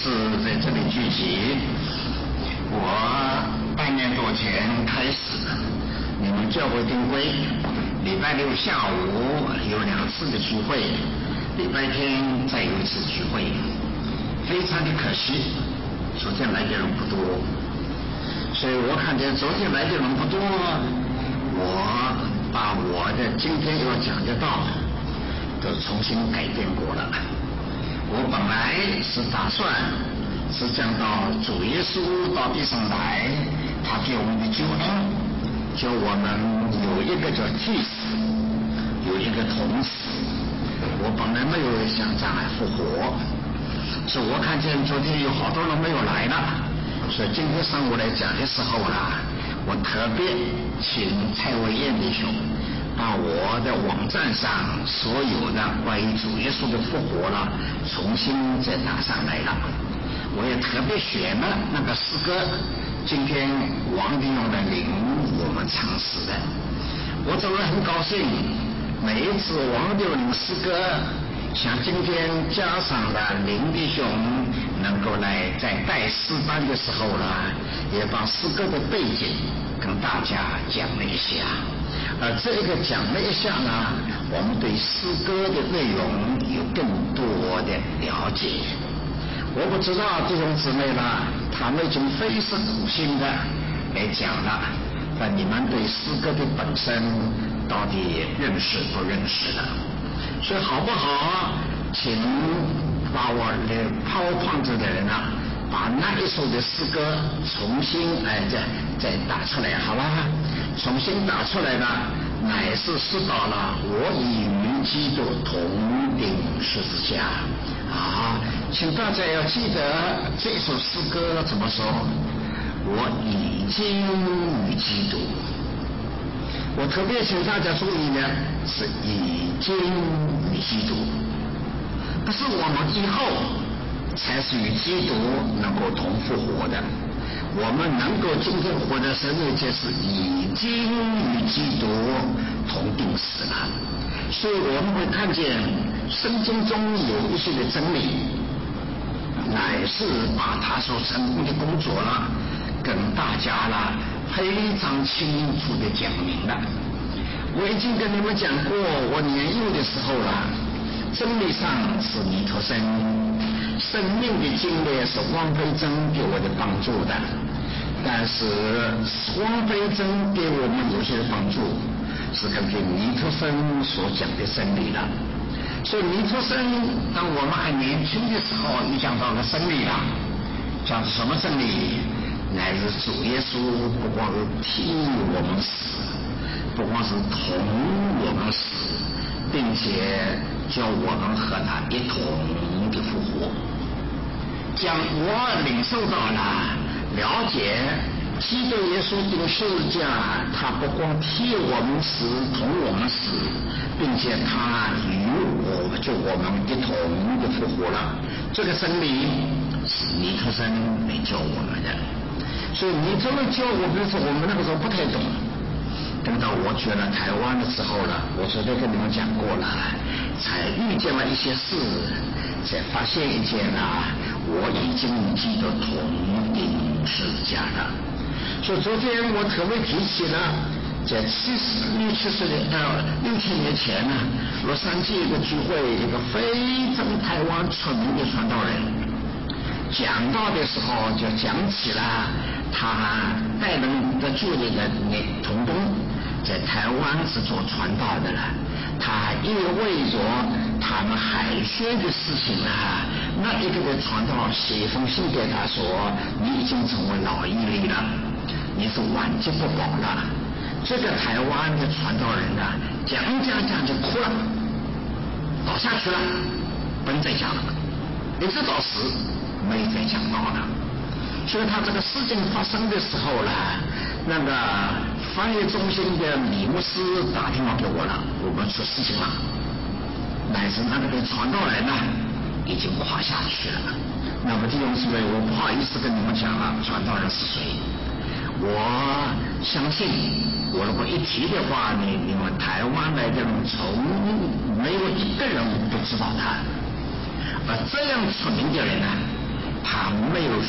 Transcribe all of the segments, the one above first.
士在这里聚集。我半年多前开始，你们教会定规，礼拜六下午有2次的聚会，礼拜天再有1次聚会，非常的可惜，昨天来的人不多，所以我看见昨天来的人不多，我把我的今天要讲的道都重新改变过了。我本来是打算是讲到主耶稣到地上来，他给我们的救恩，就我们有一个叫祭司，有一个童子。我本来没有想将来复活，所以我看见昨天有好多人没有来了，所以今天上午来讲的时候啦，我特别请蔡伟燕弟兄把我的网站上所有的关于主耶稣的复活了重新再打上来了。我也特别选了那个诗歌，今天王弟兄的领我们唱诗的，我真的很高兴，每一次王弟兄诗歌像今天加上了林弟兄能够来在带诗班的时候呢，也把诗歌的背景跟大家讲了一下，而这个讲了一下呢，我们对诗歌的内容有更多的了解。我不知道弟兄姊妹呢，他们已经费尽苦心的来讲了，那你们对诗歌的本身到底认识不认识了？所以好不好，请把我的PowerPoint的人啊，把那一首的诗歌重新再打出来，好吧？重新打出来呢，乃是说到了我已与基督同钉十字架啊！请大家要记得这首诗歌怎么说？我已经与基督。我特别请大家注意呢，是已经与基督，不是我们以后才是与基督能够同复活的。我们能够今天活在生命界是已经与基督同钉死了，所以我们会看见圣经中有一些的真理，乃是把他所成功的工作了跟大家了非常清楚的讲明了。我已经跟你们讲过，我年幼的时候了，真理上是尼托生，生命的经历是汪非珍给我的帮助的，但是汪非珍给我们有些帮助是根据尼托生所讲的真理了。所以尼托生当我们还年轻的时候也讲到了真理了，讲什么真理？乃是主耶稣不光是替我们死，不光是同我们死，并且叫我们和他一同的复活。将我领受到了了解基督耶稣钉十字架，他不光替我们死，同我们死，并且他与我们一同的复活了。这个真理是尼特生来教我们的，所以尼特生教我们的时候，我们那个时候不太懂。等到我去了台湾的时候了，我昨天跟你们讲过了，才遇见了一些事，才发现一件啊，我已经与基督同钉十字架了。所以昨天我特别提起了，在6000年前呢，洛杉矶一个聚会，一个非常台湾出名的传道人，讲到的时候就讲起了他带领的助理的同工，在台湾是做传道的了。他因为着他们海宣的事情啊，那一个的传道写一封信给他说，你已经成为老一类了，你是晚节不保了。这个台湾的传道人啊，讲就哭了，倒下去了，不能再讲了，一直到死没再讲到了。所以他这个事情发生的时候呢，那个翻译中心的李牧师打电话给我了，我们出事情了，乃是那个传道人呢已经垮下去了。那么弟兄姊妹，我不好意思跟你们讲了，传道人是谁？我相信我如果一提的话呢，你们台湾来的人从没有一个人不知道他。而这样出名的人呢，他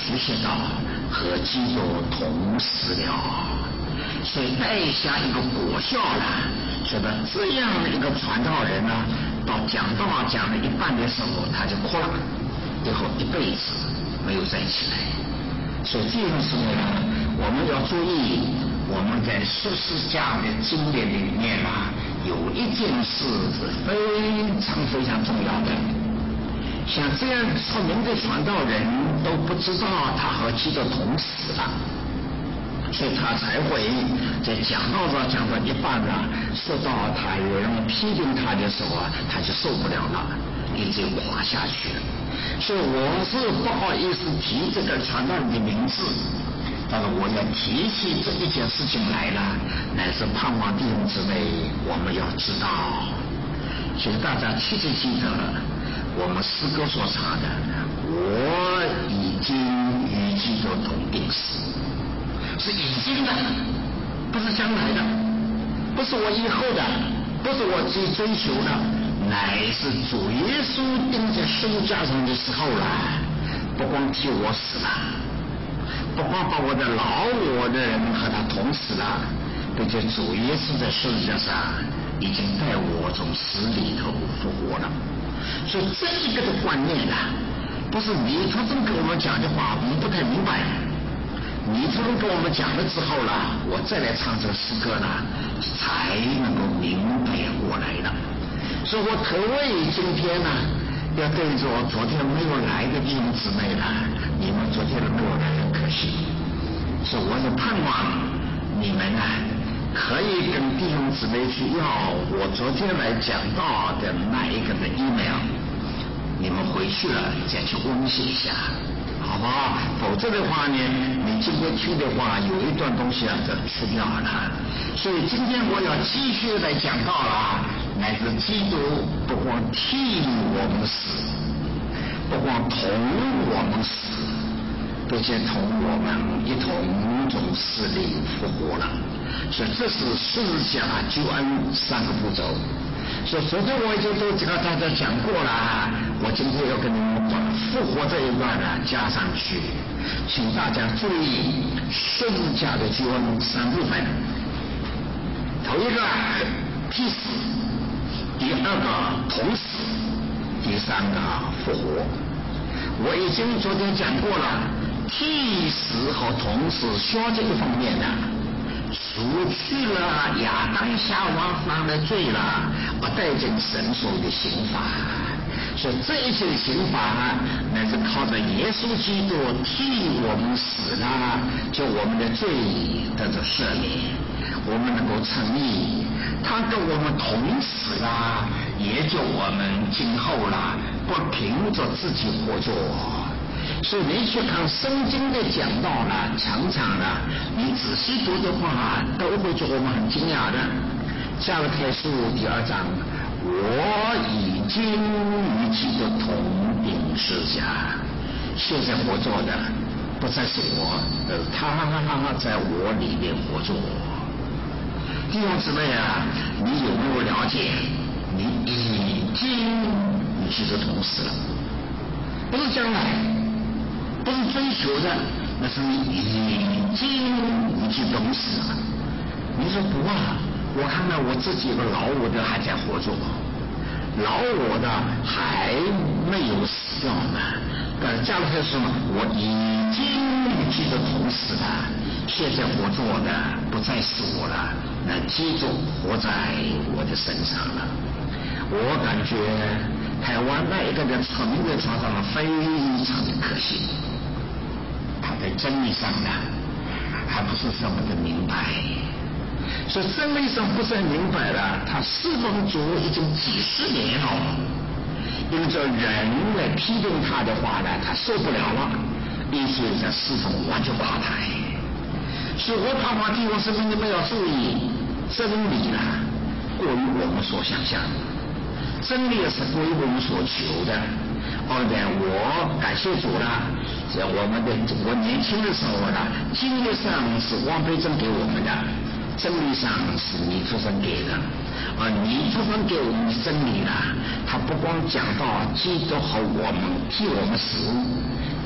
学习到和基督同死了，所以带下一个果效了。觉得这样的一个传道人呢，到讲道讲了一半的时候他就哭了，以后一辈子没有再起来。所以这种时候呢，我们要注意，我们在十字架的经典里面啊，有一件事是非常非常重要的。像这样出名的传道人都不知道他和基督同死了，所以他才会在讲道上讲到一半啊，说到他有人批评他的时候啊，他就受不了了，一直垮下去了。所以我是不好意思提这个传道人的名字，但是我要提起这一件事情来了，乃是盼望弟兄姊妹我们要知道，请大家记得我们诗歌所唱的，我已经与基督同定死，是已经的，不是将来的，不是我以后的，不是我去追求的，乃是主耶稣钉在十字架上的时候了，不光替我死了，不光把我的老我的人和他同死了，并且主耶稣在十字架上已经带我从死里头复活了。所以这一个的观念啊，不是尼特森跟我们讲的话我们不太明白，尼特森跟我们讲了之后了，我再来唱这个诗歌呢，才能够明白过来了。所以我可谓今天呢，要对着昨天没有来的弟兄姊妹了，你们昨天没有来很可惜，所以我是盼望你们呢，可以跟弟兄姊妹去要我昨天来讲到的那一个的 email， 你们回去了再去温习一下，好不好？否则的话呢，你今天听的话有一段东西啊就去掉了。所以今天我要继续来讲到了，乃是基督不光替我们死，不光同我们死，并且同我们一同从死里复活了。所以这是十字架救恩三个步骤。所以昨天我已经都跟大家讲过了，我今天要跟你们把复活这一段呢加上去，请大家注意十字架的救恩三部分。头一个替死，第二个同死，第三个复活。我已经昨天讲过了，替死和同死需要这个方面的，除去了亚当夏娃犯的罪了，而带进神所的刑罚。所以这一切的刑罚乃是靠着耶稣基督替我们死了，就我们的罪得到赦免，我们能够称义，他跟我们同死了，也就我们今后了不凭着自己活着。所以你去看圣经的讲道了，常常呢，你仔细读的话，都会觉得我们很惊讶的。加拉太书第2章，我已经与基督同定十字架，现在活着的不再是我，他在我里面活着。弟兄姊妹啊，你有没有了解？你已经与基督同死了，不是将来，不是追求的，那是你已经与基督同死了。你说不啊？我看到我自己有个老我的还在活着，老我的还没有死掉呢。但是加拉太书我已经与基督同死了，现在活着的不再是我了，那基督活在我的身上了。我感觉台湾那一个的出名的传道人非常的可惜，他在真理上呢还不是这么的明白。所以真理上不是很明白了，他侍奉主已经几十年了，因为这人来批评他的话呢，他受不了了，于是这侍奉完全垮台。所以我盼望弟兄姊妹你们要注意，真理呢过于我们所想象，真理是过于我们所求的。我感谢主了，在我年轻的时候呢，经验上是汪培正给我们的，真理上是尼特森给的，而尼特森给我们的真理呢，他不光讲到基督和我们替我们死，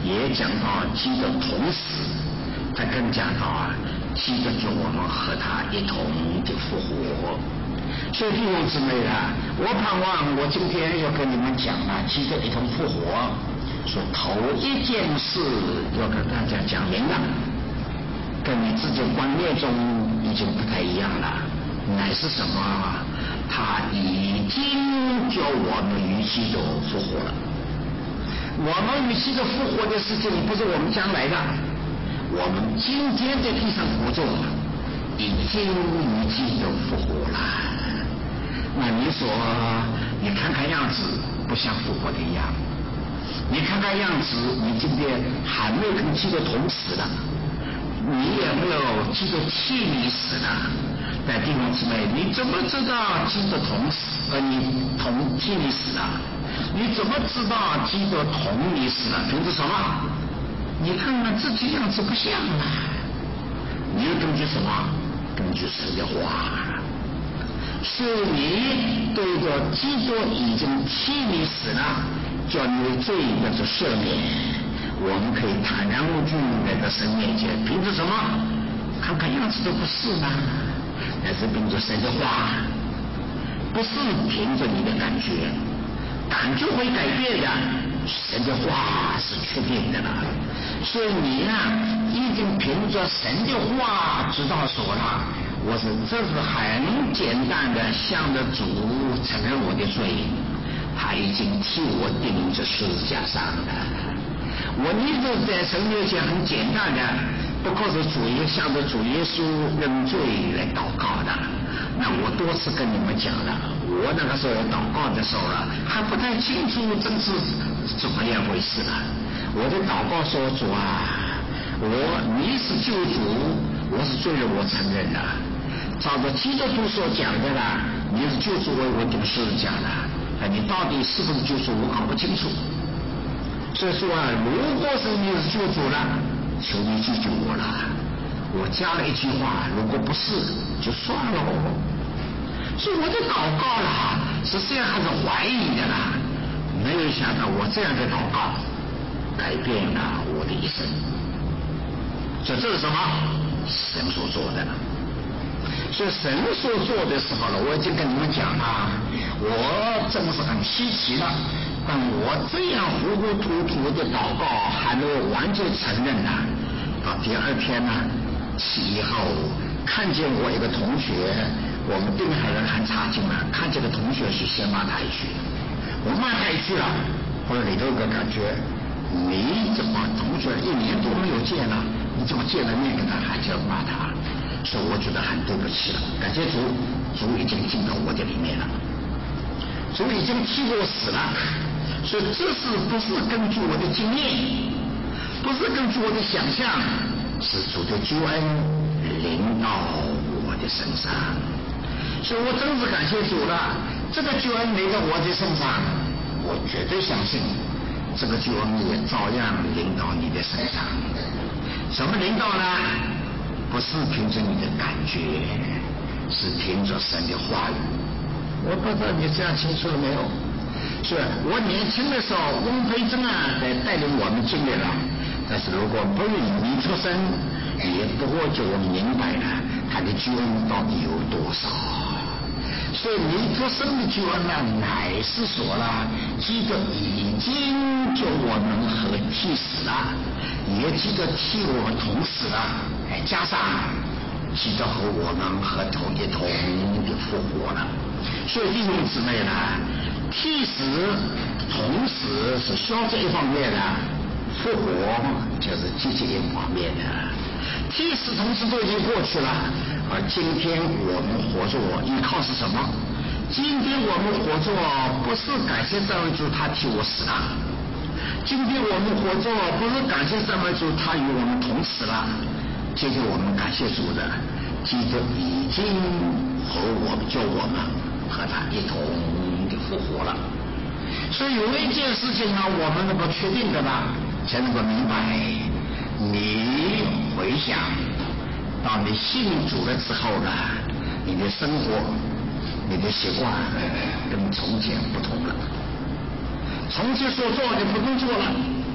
也讲到基督同死，他更讲到基督叫我们和他一同的复活。所以弟兄姊妹啊，我盼望我今天要跟你们讲基督一同复活，说头一件事要跟大家讲明了，跟你自己观念中已经不太一样了，乃是什么？他已经叫我们与基督复活了。我们与基督复活的事情不是我们将来的，我们今天在地上活着已经与基督复活了。那你说你看看样子不像复活的一样，你看看样子你今天还没有跟基督同死了，你也没有基督替你死了。但弟兄姊妹，你怎么知道基督同死你同替你死了？你怎么知道基督同你死了？凭着什么？你看看自己样子不像啊！你要根据什么？根据神的话。是你对着基督已经替你死了，叫你的罪得着赦免，我们可以坦然无惧来到神面前。凭着什么？看看样子都不是呢，那是凭着神的话，不是凭着你的感觉，感觉会改变的，神的话是确定的了。所以你已经凭着神的话知道说了，这是很简单的向着主承认我的罪，他已经替我钉在十字架上了。我一直在神面前很简单的，不过是向着主耶稣认罪来祷告的。那我多次跟你们讲了，我那个时候祷告的时候还不太清楚这是怎么样回事了。我的祷告说，主啊，你是救主，我是罪人，我承认了。照着基督徒所讲的啦，你是救主为我钉十字架了，你到底是不是救主我搞不清楚。所以说如果是你是救主了，求你救救我了。我加了一句话，如果不是就算了。所以我的祷告实际上还是怀疑的啦，没有想到我这样的祷告改变了我的一生。所以这是什么？神所做的。所以神所做的时候我已经跟你们讲我真是很稀奇了。但我这样糊糊涂涂的祷告还没有完全承认到第二天起以后，看见我一个同学，我们滨海人很差劲了，看见个同学去先骂他一句，我骂他一句了，后来里头有个感觉，你怎么同学1年多没有见了，你怎么见了面跟他还叫骂他？所以我觉得很对不起了。感谢主，主已经进到我的里面了，主已经替我死了。所以这是不是根据我的经验，不是根据我的想象，是主的救恩临到我的身上。所以我真是感谢主了，这个救恩临到我的身上，我绝对相信这个救恩也照样临到你的身上。什么临到呢？不是凭着你的感觉，是凭着神的话语。我不知道你这样清楚了没有？是我年轻的时候，翁培珍在带领我们经历了，但是如果不与你出生，也不会叫我明白了他的救恩到底有多少。所以你出生的救恩乃是说了，基督已经叫我们和替死了，也基督替我们同死了，加上基督和我们和同一同的复活了。所以弟兄姊妹替死同死是消这一方面的，复活就是积极一方面的。替死同死都已经过去了，而今天我们活着依靠是什么？今天我们活着不是感谢赞美主他替我死了，今天我们活着不是感谢赞美主他与我们同死了，今天我们感谢主的基督已经和我们救我们和他一同的复活了。所以有一件事情我们能够确定的才能够明白，你回想到你信主了之后你的生活你的习惯跟从前不同了，从前所做的不能做了，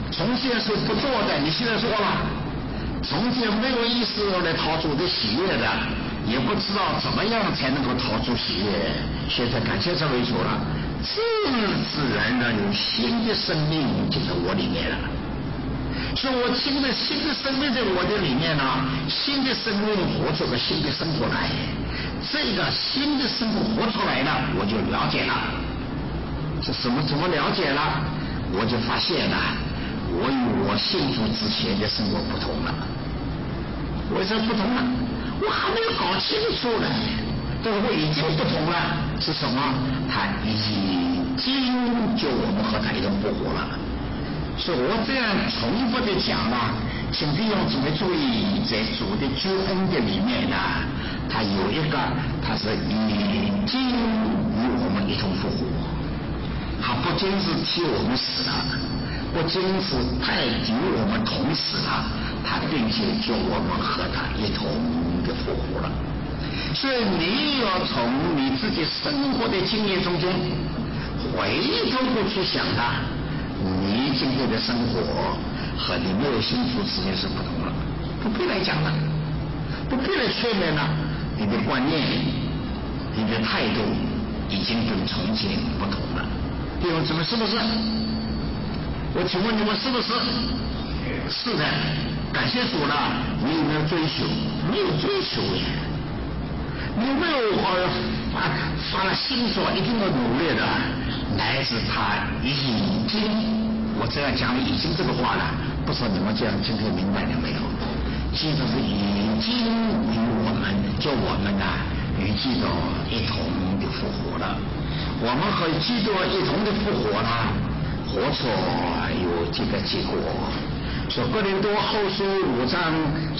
从前是不做的，你现在做了；从前没有意识来讨主的喜悦的，也不知道怎么样才能够讨主喜悦，现在感谢这位主了，自自然然有新的生命进到我里面了。所以我听着新的生命在我的里面呢，新的生命活出个新的生活来，这个新的生活活出来了，我就了解了。这怎么了解了？我就发现了，我与我信主之前的生活不同了。为什么不同了？我还没有搞清楚呢，但是我已经不同了。是什么？他已经就我们和他一同复活了。所以我这样重复的讲了，请弟兄姊妹注意，在主的救恩的里面呢，他有一个，他是已经与我们一同复活。他不仅是替我们死了，不仅是他与我们同死了，他并且叫我们和他一同的复活了。所以你要从你自己生活的经验中间回头过去想他，你今天的生活和你没有信主之前是不同了，不必来讲了，不必来劝勉了，你的观念，你的态度已经跟从前不同了。弟兄姊妹，是不是？我请问你们是不是？是的，感谢主了。你有没有追求？没有追求耶。你有没有发了心说一定要努力的？乃至他已经，我这样讲已经这个话了，不知道你们这样今天明白了没有？基督是已经与我们，叫我们呢与基督一同的复活了。我们和基督一同的复活了，活出有这个结果。说哥林多后书5章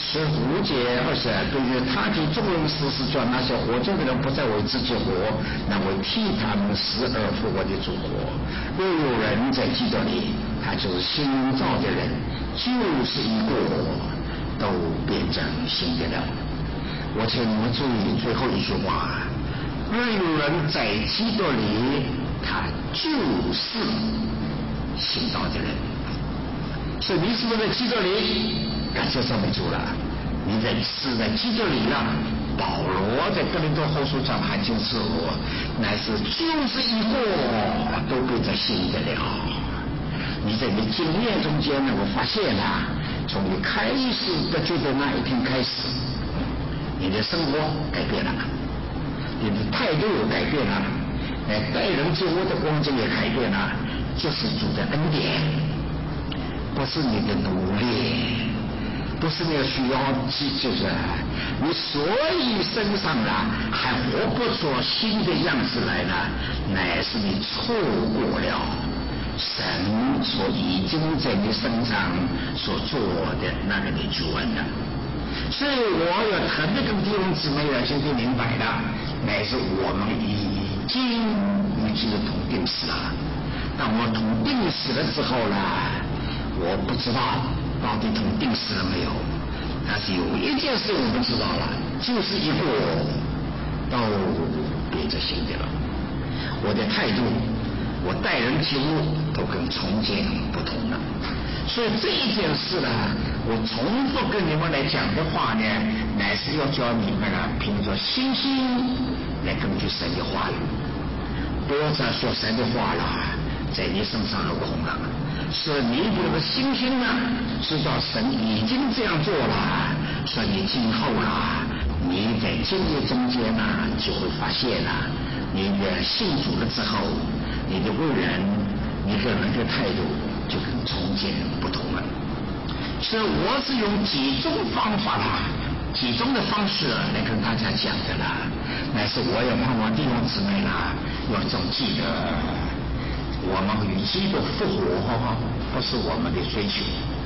15节22，对于他的众人实是叫那些活着的人不再为自己活，那为替他们死而复活的主活。若有人在基督里，他就是新造的人，旧事已过，都变成新的了。我请你们注意最后一句话，若有人在基督里，他就是新造的人。所以你是不是在基督里？感谢上面主了，你是在基督里了。保罗在哥林多后书讲很清楚，乃是旧事已过，都变成新的了。你在你经验中间呢，我发现啊，从你开始得救的那一天开始，你的生活改变了，你的态度改变了，待人接物的光景也改变了，就是主的恩典，不是你的努力，不是你需要就是你所以身上啊还活不出新的样子来呢，乃是你错过了神所已经在你身上所做的那个的救恩了。所以我要特别跟弟兄姊妹要今天明白的，乃是我们已经与基督同定死了。当我同定死了之后呢，我不知道到底同定死了没有，但是有一件事我们知道了，就是一个都变成新的了。我的态度，我待人接物都跟从前不同了。所以这一件事呢，我重复跟你们来讲的话呢，乃是要教你们呢，凭着信心来根据神的话语，不要再说神的话了，在你身上落空了。是你这个信心呢，知道神已经这样做了，所以你今后啦，你在经历中间呢，就会发现了，你的信主了之后，你的为人，你个人的态度就跟从前不同了。所以我是用几种方法啦，几种的方式来跟大家讲的啦，乃是我也盼望弟兄姊妹啦，要总记得，我们与基督复活不是我们的追求，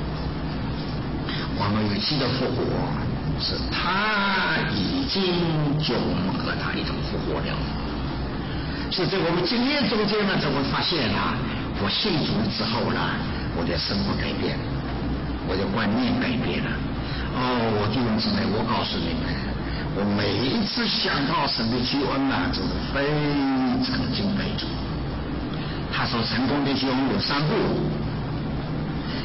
我们与基督复活是他已经叫我们和他一同复活了。是在我们经验中间呢，就会发现啊，我信主之后呢，我的生活改变，我的观念改变了。我弟兄姊妹，我告诉你们，我每一次想到神的救恩啊，就是非常敬佩主。他所成功的救恩有3步，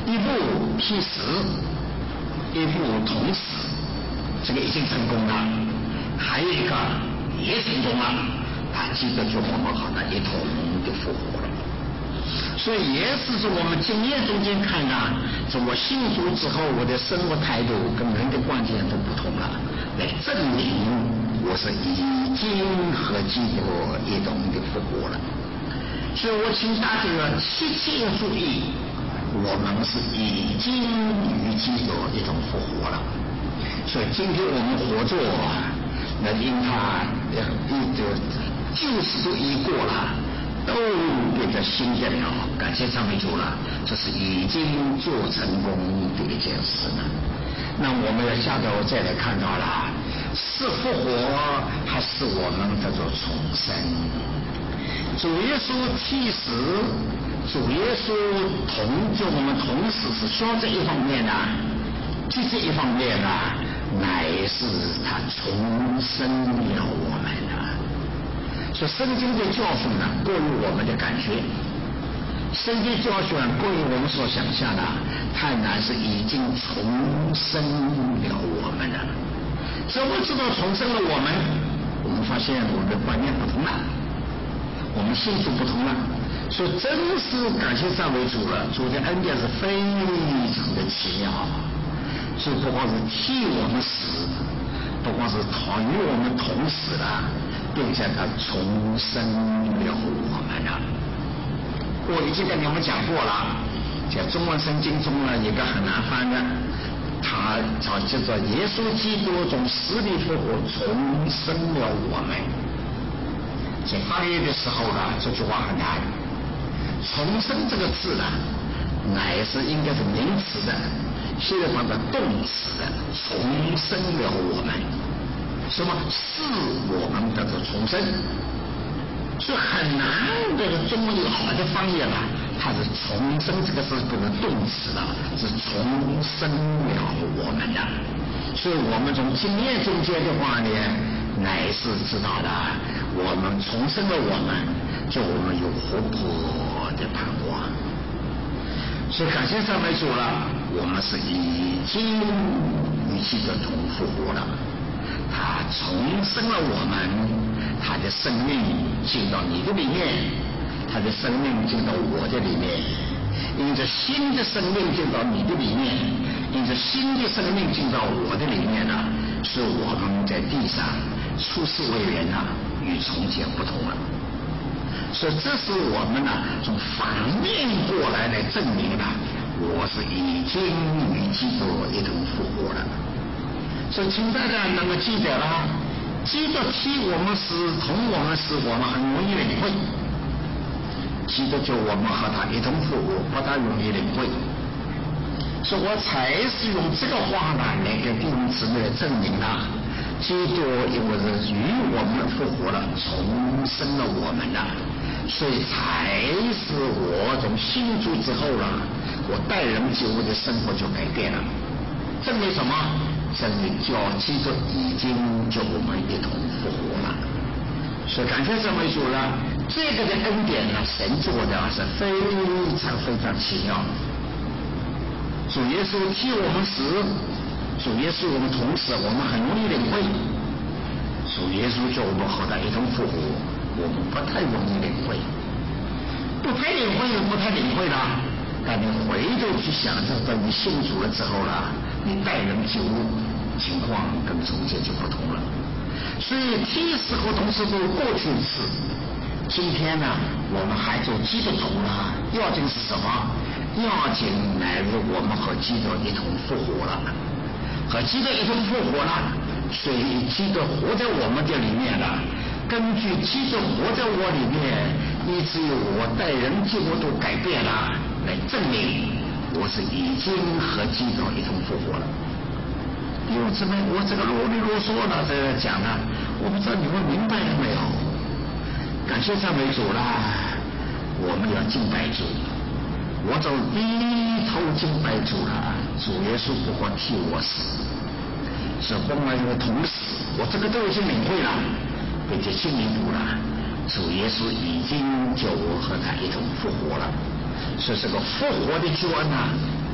一步替死，一步同死，这个已经成功了。还有一个也成功了，基督就我们和他一同的复活了。所以也是从我们经验中间看啊，从我信主之后，我的生活态度跟人的关系都不同了，来证明我是已经和基督一同的复活了。所以我请大家切切要注意，我们是已经与基督一同复活了。所以今天我们活着，那因他旧事都已过了，都变成新的了，感谢赞美主了，这是已经做成功的一件事了。那我们要下头再来看到了，是复活还是我们叫做重生？主耶稣替死，主耶稣就我们同时是说这一方面呢，这一方面呢，乃是他重生了我们了。所以圣经的教训呢，过于我们的感觉，圣经教训过于我们所想象的，太难是已经重生了我们了。怎么知道重生了我们发现我们的观念不同了，我们信主不同了。所以真是感谢赞美主了，主的恩典是非常的奇妙。所以不光是替我们死，不光是与我们同死了，并且他重生了我们了。我已经跟你们讲过了，在中文圣经中呢，一个很难翻的，他叫做耶稣基督从死里复活，重生了我们。在翻译的时候呢，这句话很难。重生这个字呢，乃是应该是名词的，现在放在动词的，重生了我们。什么是我们叫做重生？所以很难这个中文有好的翻译了，它是重生这个是不能动词了，是重生了我们的。所以我们从经验中间的话呢，乃是知道了我们重生了我们，就我们有活泼的盼望。所以感谢赞美主了，我们是已经与基督同复活了。他重生了我们，他的生命进到你的里面，他的生命进到我的里面，因着新的生命进到你的里面，因着新的生命进到我的里面了，是我们在地上出世为人啊，与从前不同了。所以这是我们呢从反面过来证明了，我是已经与基督一同复活了。所以请大家能够记得了，基督替我们死，同我们死，我们很容易领会。基督就我们和他一同复活，不大容易领会。所以我才是用这个话呢来给弟兄姊妹证明了，基督因为是与我们复活了，重生了我们了，所以才是我从信主之后了，我待人接物的生活就改变了。证明什么？证明叫基督已经叫我们一同复活了。所以感谢赞美主了，这个的恩典呢，神做的是非常非常奇妙。主耶稣替我们死，主耶稣我们同死，我们很容易领会。主耶稣叫我们和他一同复活，我们不太容易领会，不太领会了。但你回头去想，这等你信主了之后了，你待人接物情况跟从前就不同了。所以替死和同死都过去一次，今天呢，我们还做基督徒了，要紧是什么？要紧乃是我们和基督一同复活了，和基督一同复活了，所以基督活在我们这里面了。根据基督活在我里面，以至于我待人接物都改变了，来证明我是已经和基督一同复活了。因为怎么我这个啰里啰嗦了在这讲了，我不知道你们明白了没有？感谢赞美主啦！我们要敬拜主，我走低头敬拜主了。主耶稣不光替我死，是跟我一个同死，我这个都已经领会了，并且经历过了。主耶稣已经叫我和他一同复活了，所以这个复活的救恩呢，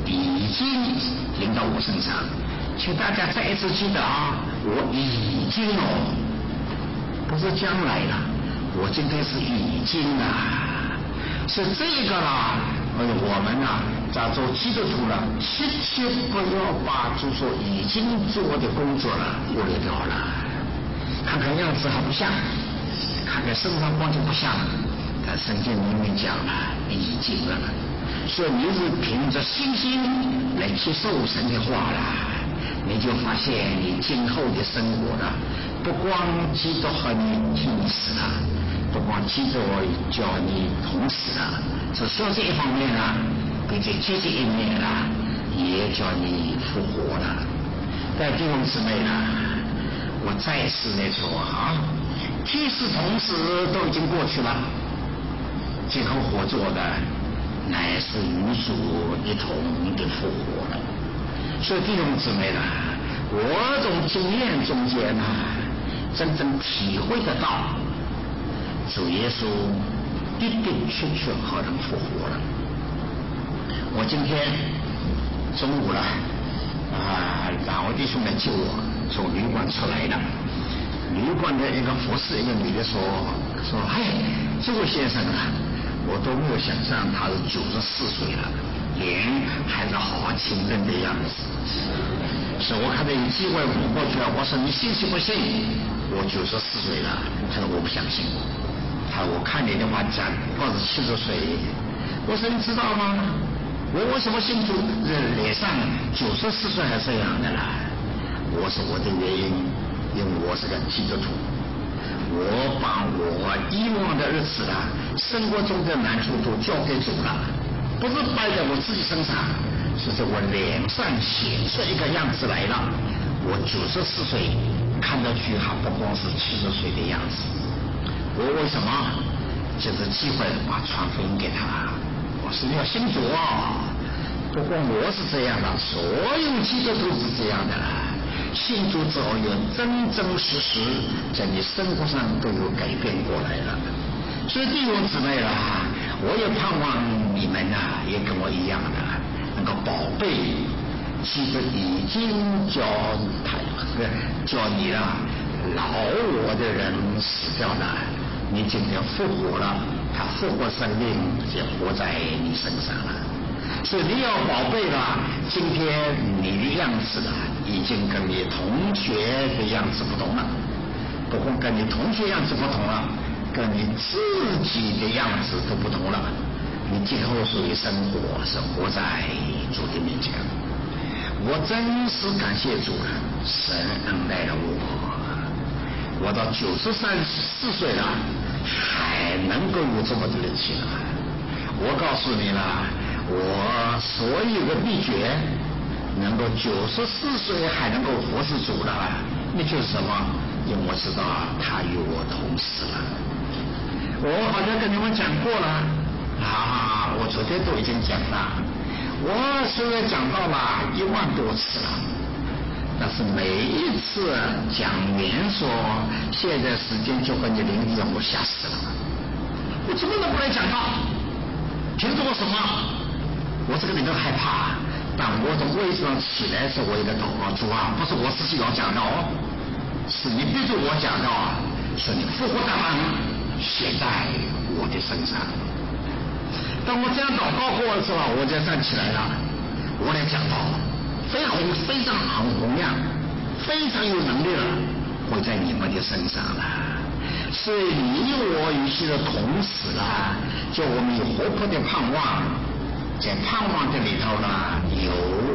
已经临到我身上。请大家再一次记得啊，我已经不是将来了，我今天是已经是这个啦。我们在做基督徒了，切切不要把就说已经做的工作了忽略掉了。看看样子还不像，看看身上光就不像，但圣经明明讲了已经了，所以你是凭着信心来接受神的话了，你就发现你今后的生活了，不光基督和你同死了，不光基督叫你同死了，是说这一方面并且接着一面也叫你复活了。但弟兄姊妹我再次来说天使同死都已经过去了，今后活着的乃是与主一同的复活了。所以弟兄姊妹我从经验中间真正体会得到主耶稣的的确确可能复活了。我今天中午两位弟兄来接我从旅馆出来了，旅馆的一个服侍一个女的说这位先生我都没有想象他是94岁了，脸还是好清嫩的样子。所以我看到有机会我过去了，我说你信不信我94岁了？他说我不相信。他说我看你的话讲70岁。我说你知道吗？我为什么信主脸上94岁还这样的啦？我说我的原因，因为我是个基督徒，我把我以往的日子生活中的难处都交给主了，不是摆在我自己身上，是在我脸上显出一个样子来了。我94岁看上去还不光是70岁的样子。我为什么就是机会把传福音给他？我是要信主不光我是这样的，所有基督徒是这样的信主之后有真真实实在你生活上都有改变过来了。所以弟兄姊妹我也盼望你们也跟我一样的能够宝贝基督已经叫你老我的人死掉了，你今天复活了，他复活生命也活在你身上了。所以你要宝贝今天你的样子已经跟你同学的样子不同了，不光跟你同学样子不同了，跟你自己的样子都不同了。你今后所以生活是活在主的面前。我真是感谢主神恩待了我到94岁了还能够有这么的力气了。我告诉你我所有的秘诀能够94岁还能够服侍主那就是什么？因为我知道他与我同死了。我好像跟你们讲过了我昨天都已经讲了，我虽然讲到了1万多次了，但是每一次讲完说现在时间就和你灵力让我吓死了。我怎么能不来讲到？凭着我什么？我这个人都害怕，当我从位置上起来的时候，我一个祷告，主不是我自己要讲的是你逼着我讲的是你复活的恩写在我的身上。当我这样祷告过的时候，我就站起来了，我来讲道，非常洪亮，非常有能力了，会在你们的身上了。所以你我与其的同死叫我们有活泼的盼望，在盼望的里头有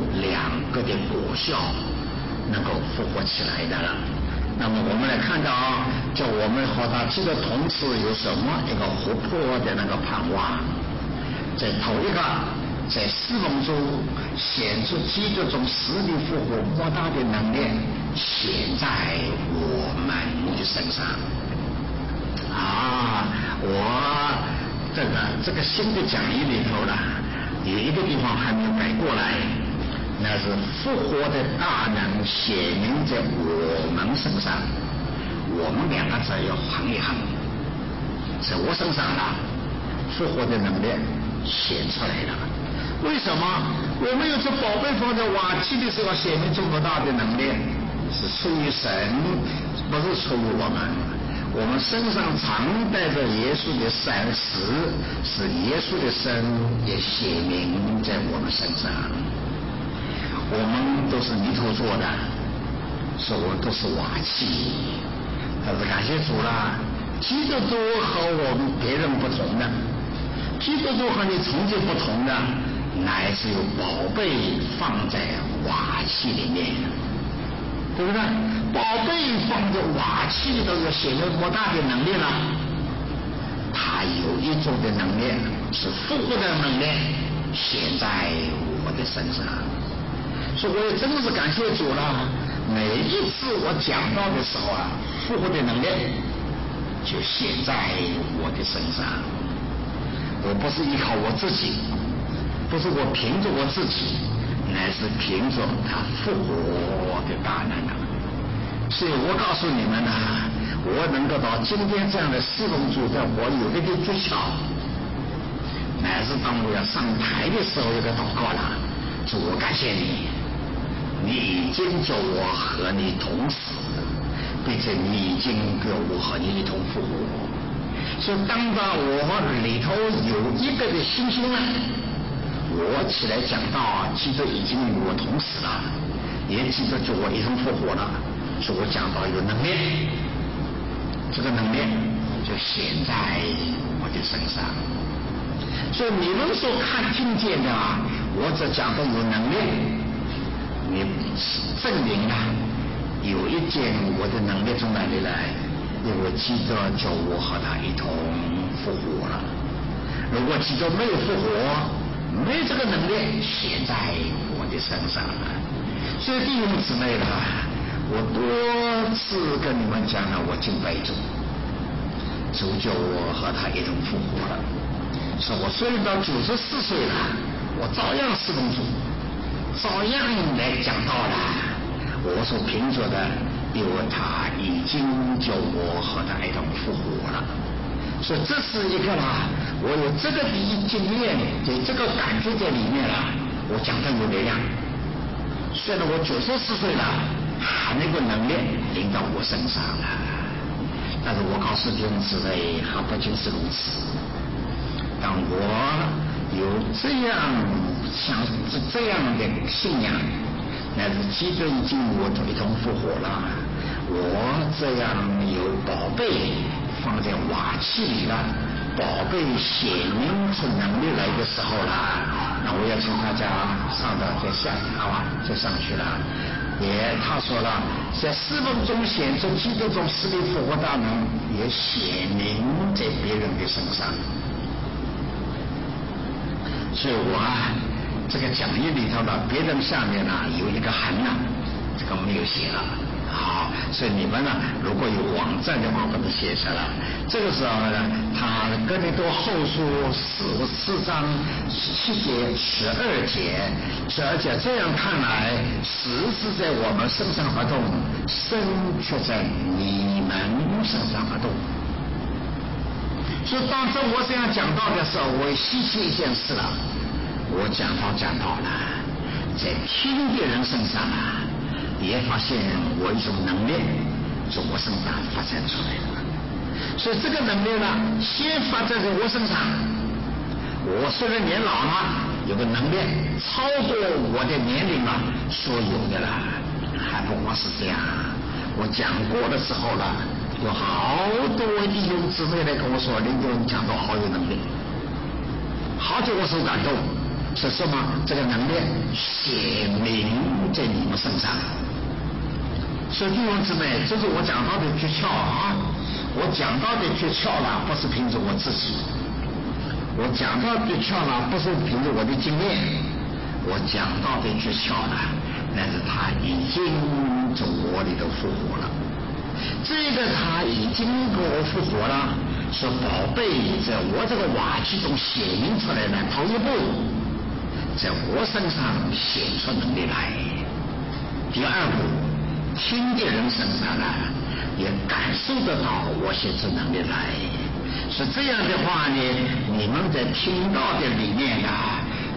2个的果效能够复活起来的了。那么我们来看到叫我们和他基督同死有什么一个活泼的那个盼望。在头一个在侍奉中显出基督从死里复活莫大的能力显在我们的身上我这个新的讲义里头有一个地方还没有改过来，那是复活的大能显明在我们身上，我们2个字要横一横，在我身上复活的能力显出来了。 为什么？我们有这宝贝放在瓦器的时候显明这么大的能力，是出于神，不是出于我们。我们身上常带着耶稣的闪石，使耶稣的身也显明在我们身上。我们都是泥头做的，所以我们都是瓦器。但是感谢主啦，基督徒和我们别人不同的，基督徒和你从前不同的，乃是有宝贝放在瓦器里面，对不对？宝贝放在瓦器里头，有显得多大的能力了？它有一种的能力是复活的能力，显在我的身上。所以我也真的是感谢主了。每一次我讲到的时候啊，复活的能力就显在我的身上。我不是依靠我自己，不是我凭着我自己，乃是凭着他复活的大能啊！所以我告诉你们呢，我能够到今天这样的侍奉主的，我有一个诀窍，乃是当我要上台的时候有个祷告了，主，我感谢你，你已经叫我和你同死，并且你已经叫我和你一同复活。所以当到我里头有一个的信心了，我起来讲到基督已经与我同死了，也基督叫我一同复活了，所以我讲到有能力，这个能力就显在我的身上。所以你们所听见的啊，我只讲到有能力，你证明了有一件我的能力从哪里来？因为基督叫我和他一同复活了。如果基督没有复活，没有这个能力显在我的身上了。所以弟兄姊妹啦，我多次跟你们讲了，我敬拜主，主叫我和他一同复活了。所以我虽然到94岁了，我照样侍奉主，照样来讲道了。我所凭着的，因为他已经叫我和他一同复活了。所以这是一个啦，我有这个经验，有这个感觉在里面了，我讲的有力量。虽然我94岁了，还那个能力临到我身上了，但是我告诉弟兄姊妹，还不仅是如此。当我有这样像这样的信仰，乃是基督已经我一同复活了，我这样有宝贝放在瓦器里了，宝贝显明出能力来的时候了，那我要请大家上到再下好吧，就上去了。也他说了，在侍奉中显出基督中死里复活大能，也显明在别人的身上。所以我啊，这个讲义里头呢，别人下面呢有一个函呢，这个没有写了。好，所以你们呢，如果有网站的话，把它写下来。这个时候呢，他哥林多后书4章7节、12节，这样看来，实是在我们身上而动，身却在你们身上而动。所以当这我这样讲到的时候，我稀奇一件事了，我讲到了，在听的人身上啊，也发现我一种能力从我身上发展出来的。所以这个能力呢，先发展在我身上。我虽然年老了，有个能力超过我的年龄了所有的了，还不光是这样。我讲过的时候了，有好多弟兄姊妹来跟我说，林总讲到好有能力，好久我受感动。是什么？这个能力显明在你们身上。所以弟兄姊妹，这是我讲到的诀窍啊！我讲到的诀窍了，不是凭着我自己；我讲到的诀窍了，不是凭着我的经验；我讲到的诀窍了，那是他已经从我里头复活了。这个他已经给我复活了，是宝贝在我这个瓦器中显明出来的头一步，在我身上显出能力来。第二步，听的人身上呢，也感受得到我显出能力来。是这样的话呢，你们在听到的里面呢，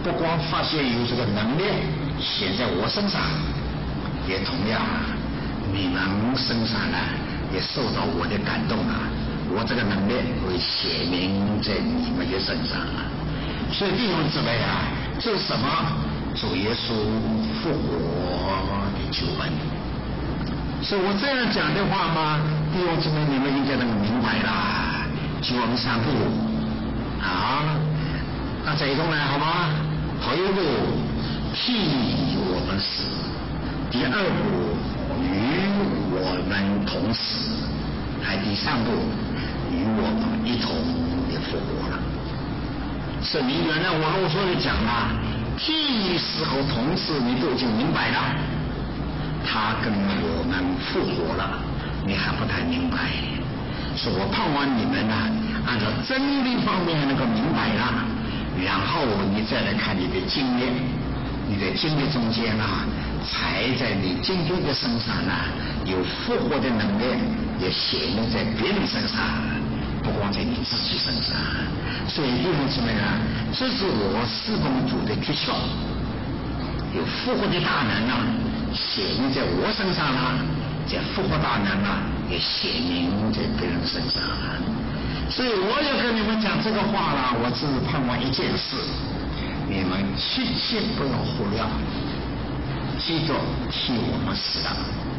不光发现有这个能力显在我身上，也同样你们身上呢也受到我的感动啊，我这个能力会显明在你们的身上啊。所以弟兄姊妹啊，这是什么？主耶稣复活的救恩。是我这样讲的话吗？弟兄姊妹，你们应该能明白啦。救恩三步啊，那这一种呢，好吗？头一步替我们死，第二步与我们同死，还第三步与我们一同的复活了。是你原来我啰嗦的讲了，替死和同死你都已经明白了，他跟我们复活了，你还不太明白。所以我盼望你们呢，按照真理方面能够明白了，然后你再来看你的经验，你的经历中间啊，才在你今天的身上呢有复活的能力，也显明在别人身上，不光在你自己身上。所以弟兄姊妹啊，这是我侍奉主的诀窍，有复活的大能啊，显明在我身上啊，这复活大能啊也显明在别人身上啊。所以我要跟你们讲这个话了，我只盼望一件事，你们切切不要忽略，基督替我们死了，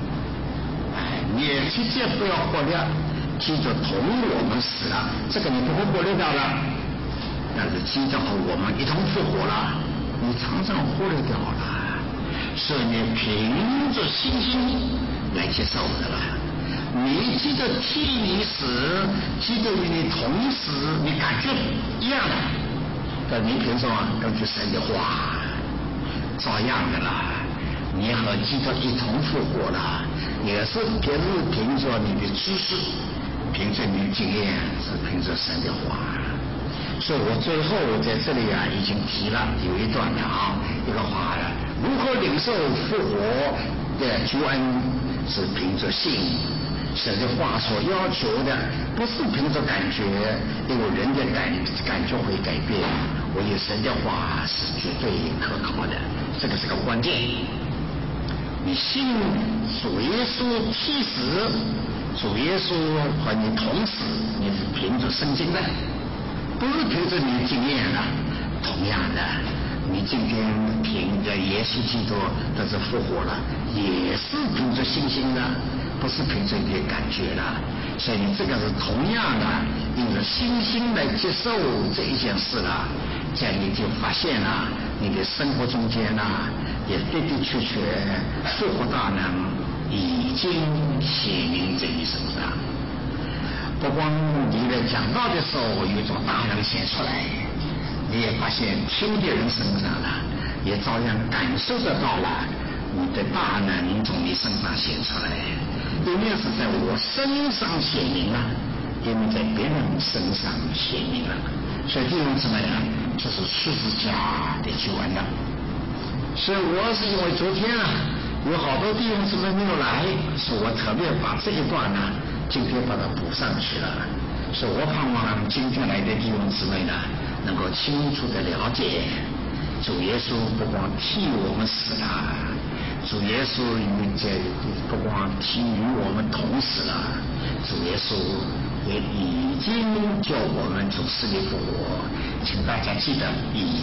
也切切不要忽略，基督同我们死了，这个你不会忽略掉了。但是基督和我们一同复活了，你常常忽略掉了，所以你凭着信心来接受的了。你基督替你死，基督与你同死，你感觉一样的，但你凭什么？根据神的话，照样的啦。你和基督一同复活了，也是别是凭着你的知识，凭着你的经验，是凭着神的话。所以我最后在这里啊，已经提了有一段的啊，一个话呀，如何领受复活的救恩，是凭着信。神的话所要求的不是凭着感觉，因为人的感觉会改变，唯有神的话是绝对可靠的，这个是个关键。你信主耶稣替死，主耶稣和你同死，你是凭着圣经的，不是凭着你的经验的。同样的，你今天凭着耶稣基督这是复活了，也是凭着信心的，不是凭着你的感觉的。所以你这个是同样的，因着信心来接受这一件事了，这样你就发现了你的生活中间呢，也的的确确复活大能已经显明在你身上。不光你在讲道的时候有一种大能显出来，你也发现听的人身上了，也照样感受得到了你的大能从你身上显出来。一面是在我身上显明了，一面在别人身上显明了。所以弟兄姊妹啊，这是十字架的救恩了。所以我是因为昨天啊有好多弟兄姊妹没有来，所以我特别把这一段呢今天把它补上去了。所以我盼望今天来的弟兄姊妹呢能够清楚的了解，主耶稣不光替我们死了，主耶稣不光替与我们同死了，主耶稣也已经叫我们从死里复活。请大家记得已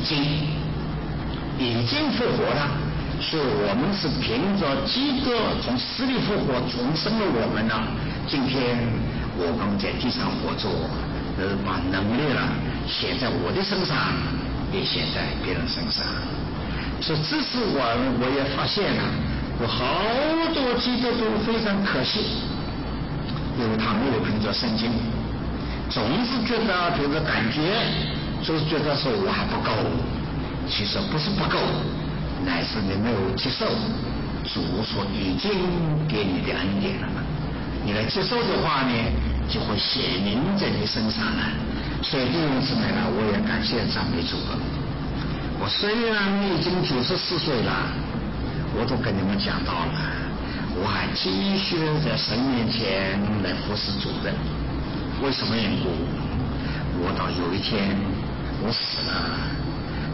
经复活了，所以我们是凭着基督从死里复活重生了我们呢。今天我们在地上活着，把能力了显在我的身上，也显在别人身上。所以这是我也发现了，有好多基督徒非常可惜，因为他没有凭着圣经，总是觉得凭着感觉，总是觉得说我还不够。其实不是不够，乃是你没有接受主所已经给你的恩典了。你来接受的话呢，就会显明在你身上了。所以弟兄姊妹呢，我也感谢赞美主了。我虽然已经94岁了，我都跟你们讲到了，我还继续在神面前来服侍主的。为什么缘故？我到有一天我死了，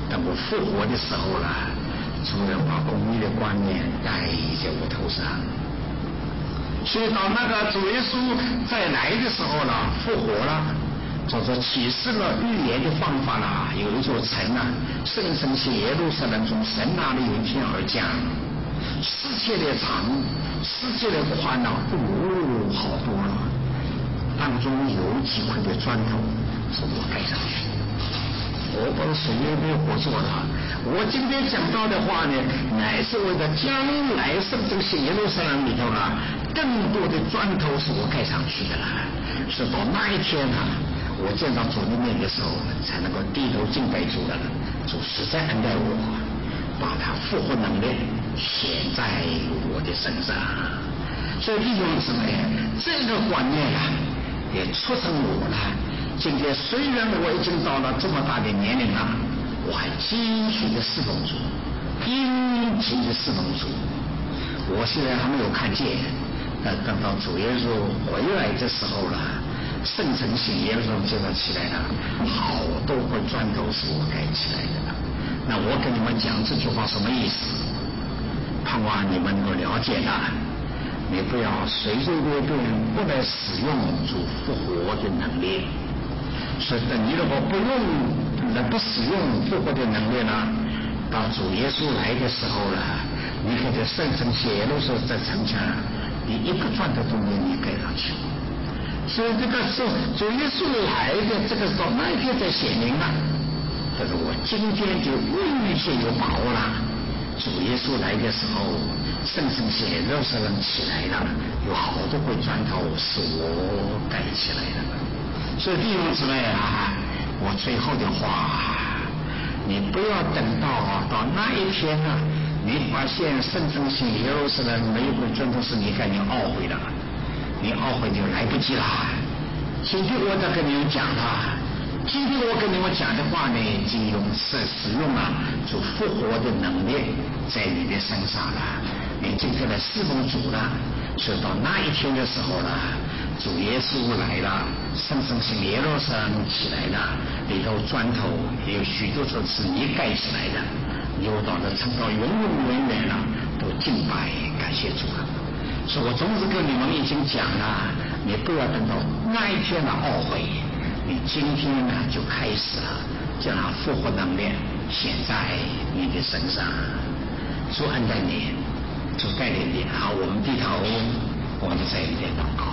等我复活的时候了，主要把公义的冠冕戴在我头上。所以到那个主耶稣再来的时候了，复活了，就是启示了预言的方法了。有一座城啊，圣城是耶路撒冷，从神那里有天而降，世界的长，世界的宽啊，好多了。当中有几块的砖头是我盖上去的。我不是随便胡说的，我今天讲到的话呢，乃是为了将来圣城是耶路撒冷里头啊，更多的砖头是我盖上去的了。是到那一天啊，我见到主的面的时候，才能够低头敬拜主的了。主实在恩待我，把他复活能力显在我的身上。所以弟兄姊妹，这个观念啊，也促成我了。今天虽然我已经到了这么大的年龄了，我还继续的侍奉主，殷勤的侍奉主。我现在还没有看见，等到主耶稣回来的时候了，圣城新耶路撒冷建造起来了，好多块砖头是我盖起来的。那我跟你们讲这句话什么意思？盼望你们能够了解了。你不要随随便便不来使用主复活的能力。所以你如果不使用复活的能力呢，到主耶稣来的时候了，你看这圣城耶路撒冷在城墙，你一个砖头都没有盖上去。所以这个是主耶稣来的这个时候，那一天才显明了。但是我今天就预先有把握了，主耶稣来的时候，圣城耶路撒冷起来了，有好多块砖头是我盖起来的。所以弟兄姊妹啊，我最后的话，你不要等到那一天啊，你发现圣城耶路撒冷没有块砖头是你盖，你懊悔了，你懊悔就来不及了。今天我在跟你们讲了，今天我跟你们讲的话呢，就使用了主复活的能力在你的身上了，你今天来侍奉主了。所以到那一天的时候了，主耶稣来了，圣城耶路撒冷起来了，里头砖头也有许多处是你盖起来的，有到的撑到永永远远了，都敬拜感谢主了。所以我总是跟你们已经讲了，你不要等到那一天的懊悔，你今天呢就开始了，将那复活能力显在你的身上。主恩待你，主带领你。好，我们低头，我们再一点祷告。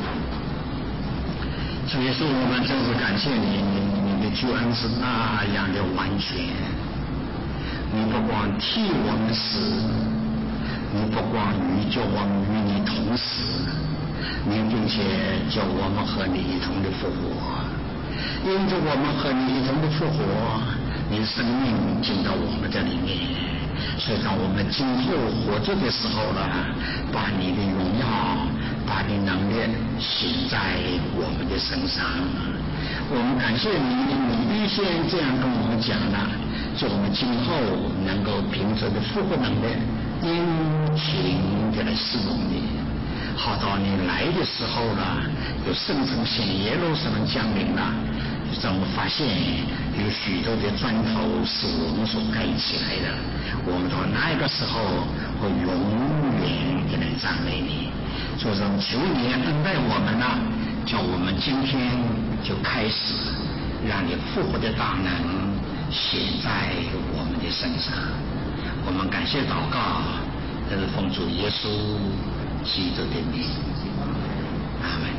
主耶稣，我们真是感谢你，你的救恩是那样的完全。你不光替我们死，你不光叫我们与你同死，你并且叫我们和你一同的复活。因着我们和你一同的复活，你的生命进到我们这里面。所以当我们今后活着的时候呢，把你的荣耀，把你能力显在我们的身上。我们感谢你，你预先这样跟我们讲了，就我们今后能够凭着的复活能力，殷勤的来侍奉你。好到你来的时候了，有圣城耶路撒冷降临了，让我们发现有许多的砖头是我们所盖起来的。我们到那个时候会永远的来赞美你。所以说求你恩待我们呢，叫我们今天就开始让你复活的大能显在我们的身上。我们感谢祷告，这是奉主耶稣基督的名，阿们。